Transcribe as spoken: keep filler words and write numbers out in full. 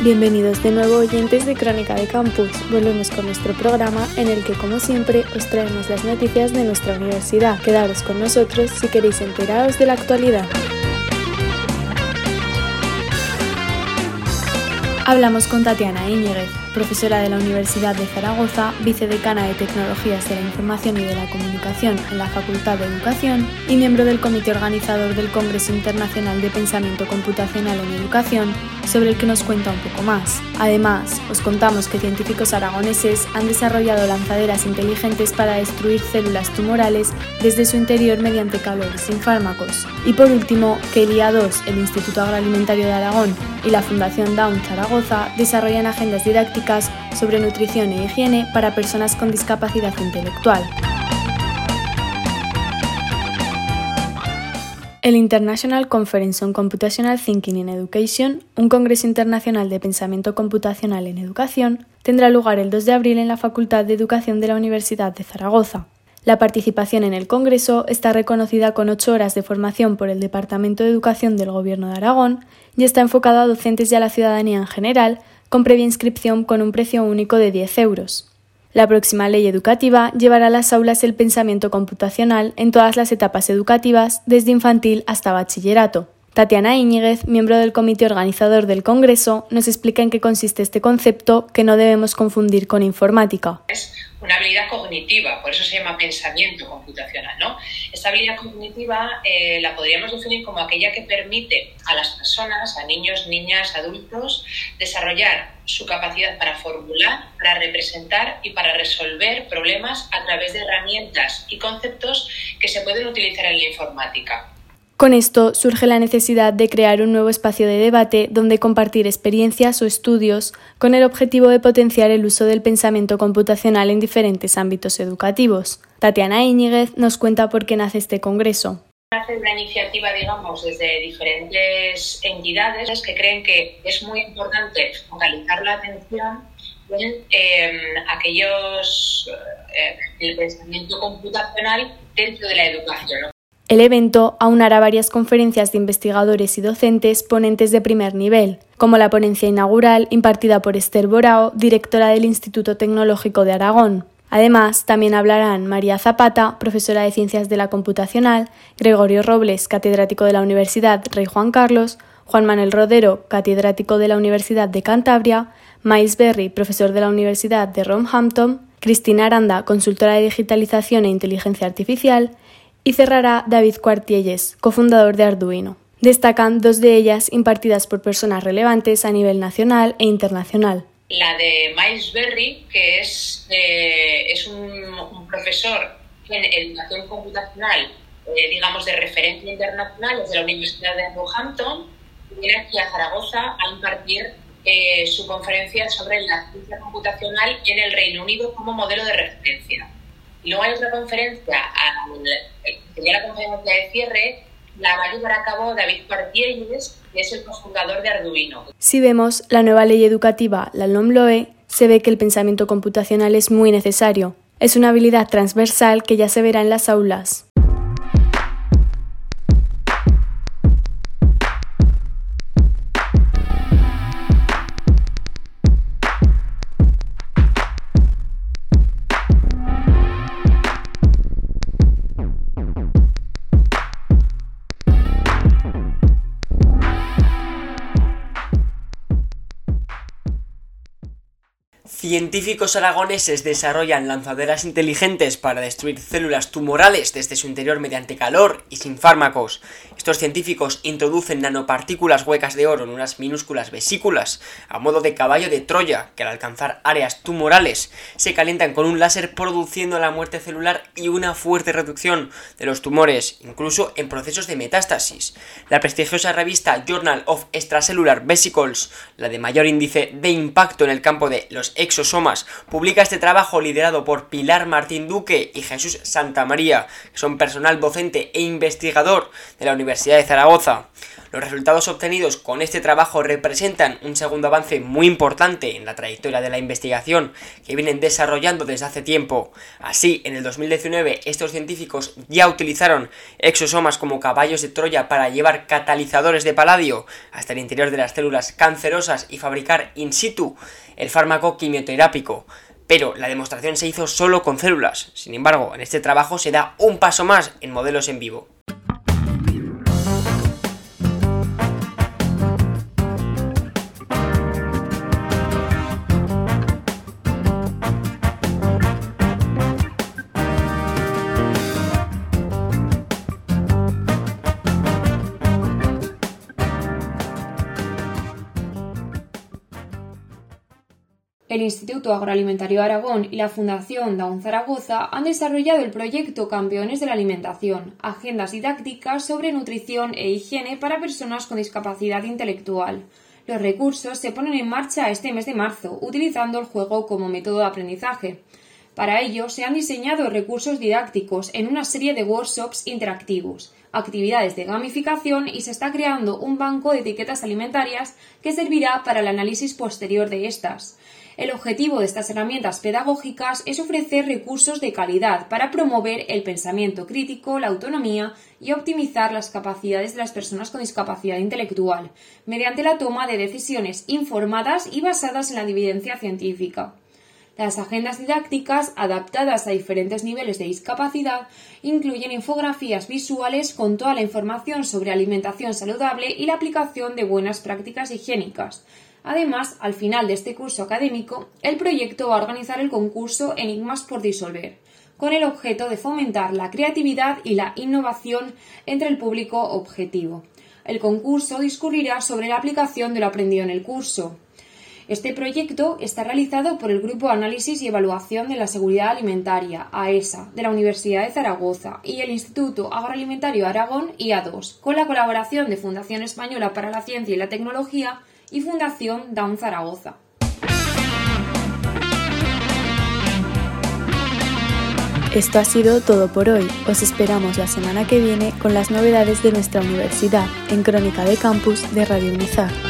Bienvenidos de nuevo oyentes de Crónica de Campus. Volvemos con nuestro programa en el que, como siempre, os traemos las noticias de nuestra universidad. Quedaros con nosotros si queréis enteraros de la actualidad. Hablamos con Tatiana Íñiguez, profesora de la Universidad de Zaragoza, vicedecana de Tecnologías de la Información y de la Comunicación en la Facultad de Educación y miembro del comité organizador del Congreso Internacional de Pensamiento Computacional en Educación, sobre el que nos cuenta un poco más. Además, os contamos que científicos aragoneses han desarrollado lanzaderas inteligentes para destruir células tumorales desde su interior mediante calor y sin fármacos. Y por último, que el I A dos, el Instituto Agroalimentario de Aragón y la Fundación Down Zaragoza desarrollan agendas didácticas sobre nutrición e higiene para personas con discapacidad intelectual. El International Conference on Computational Thinking in Education, un congreso internacional de pensamiento computacional en educación, tendrá lugar el dos de abril en la Facultad de Educación de la Universidad de Zaragoza. La participación en el congreso está reconocida con ocho horas de formación por el Departamento de Educación del Gobierno de Aragón y está enfocado a docentes y a la ciudadanía en general, con previa inscripción con un precio único de diez euros. La próxima ley educativa llevará a las aulas el pensamiento computacional en todas las etapas educativas, desde infantil hasta bachillerato. Tatiana Íñiguez, miembro del comité organizador del Congreso, nos explica en qué consiste este concepto que no debemos confundir con informática. Es una habilidad cognitiva, por eso se llama pensamiento computacional, ¿no? Esta habilidad cognitiva eh, la podríamos definir como aquella que permite a las personas, a niños, niñas, adultos, desarrollar su capacidad para formular, para representar y para resolver problemas a través de herramientas y conceptos que se pueden utilizar en la informática. Con esto surge la necesidad de crear un nuevo espacio de debate donde compartir experiencias o estudios con el objetivo de potenciar el uso del pensamiento computacional en diferentes ámbitos educativos. Tatiana Íñiguez nos cuenta por qué nace este congreso. Nace una iniciativa, digamos, desde diferentes entidades que creen que es muy importante focalizar la atención en eh, aquellos, eh, el pensamiento computacional dentro de la educación, ¿no? El evento aunará varias conferencias de investigadores y docentes ponentes de primer nivel, como la ponencia inaugural impartida por Esther Borao, directora del Instituto Tecnológico de Aragón. Además, también hablarán María Zapata, profesora de Ciencias de la Computacional, Gregorio Robles, catedrático de la Universidad Rey Juan Carlos, Juan Manuel Rodero, catedrático de la Universidad de Cantabria, Miles Berry, profesor de la Universidad de Roehampton, Cristina Aranda, consultora de digitalización e inteligencia artificial, y cerrará David Cuartielles, cofundador de Arduino. Destacan dos de ellas impartidas por personas relevantes a nivel nacional e internacional. La de Miles Berry, que es, eh, es un, un profesor en educación computacional, eh, digamos, de referencia internacional, desde la Universidad de Roehampton, y viene aquí a Zaragoza a impartir eh, su conferencia sobre la ciencia computacional en el Reino Unido como modelo de referencia. Y luego hay otra conferencia, que sería la conferencia de cierre, la va a llevar a cabo David Cuartielles, que es el cofundador de Arduino. Si vemos la nueva ley educativa, la LOMLOE, se ve que el pensamiento computacional es muy necesario. Es una habilidad transversal que ya se verá en las aulas. Científicos aragoneses desarrollan lanzaderas inteligentes para destruir células tumorales desde su interior mediante calor y sin fármacos. Estos científicos introducen nanopartículas huecas de oro en unas minúsculas vesículas a modo de caballo de Troya, que al alcanzar áreas tumorales se calientan con un láser, produciendo la muerte celular y una fuerte reducción de los tumores, incluso en procesos de metástasis. La prestigiosa revista Journal of Extracellular Vesicles, la de mayor índice de impacto en el campo de los exosomas, publica este trabajo liderado por Pilar Martín Duque y Jesús Santamaría, que son personal docente e investigador de la Universidad de Zaragoza. Los resultados obtenidos con este trabajo representan un segundo avance muy importante en la trayectoria de la investigación que vienen desarrollando desde hace tiempo. Así, en el dos mil diecinueve, estos científicos ya utilizaron exosomas como caballos de Troya para llevar catalizadores de paladio hasta el interior de las células cancerosas y fabricar in situ el fármaco quimioterápico. Pero la demostración se hizo solo con células. Sin embargo, en este trabajo se da un paso más en modelos en vivo. El Instituto Agroalimentario Aragón y la Fundación Down Zaragoza han desarrollado el proyecto Campeones de la Alimentación, agendas didácticas sobre nutrición e higiene para personas con discapacidad intelectual. Los recursos se ponen en marcha este mes de marzo, utilizando el juego como método de aprendizaje. Para ello, se han diseñado recursos didácticos en una serie de workshops interactivos, actividades de gamificación y se está creando un banco de etiquetas alimentarias que servirá para el análisis posterior de estas. El objetivo de estas herramientas pedagógicas es ofrecer recursos de calidad para promover el pensamiento crítico, la autonomía y optimizar las capacidades de las personas con discapacidad intelectual, mediante la toma de decisiones informadas y basadas en la evidencia científica. Las agendas didácticas, adaptadas a diferentes niveles de discapacidad, incluyen infografías visuales con toda la información sobre alimentación saludable y la aplicación de buenas prácticas higiénicas. Además, al final de este curso académico, el proyecto va a organizar el concurso Enigmas por disolver, con el objeto de fomentar la creatividad y la innovación entre el público objetivo. El concurso discurrirá sobre la aplicación de lo aprendido en el curso. Este proyecto está realizado por el Grupo de Análisis y Evaluación de la Seguridad Alimentaria, A E S A, de la Universidad de Zaragoza y el Instituto Agroalimentario Aragón I A dos, con la colaboración de Fundación Española para la Ciencia y la Tecnología y Fundación Down Zaragoza. Esto ha sido todo por hoy. Os esperamos la semana que viene con las novedades de nuestra universidad en Crónica de Campus de Radio Unizar.